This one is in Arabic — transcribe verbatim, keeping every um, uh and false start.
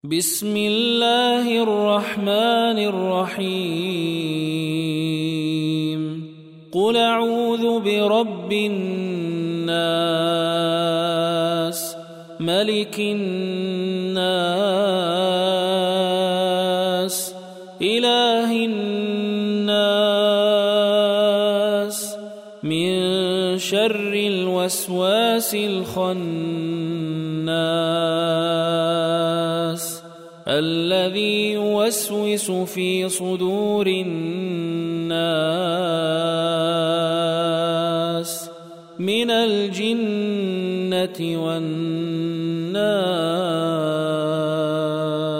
بسم الله الرحمن الرحيم قل أعوذ برب الناس ملك الناس إله الناس من شر الوسواس الخناس الذي يوسوس في صدور الناس من الجنة والناس.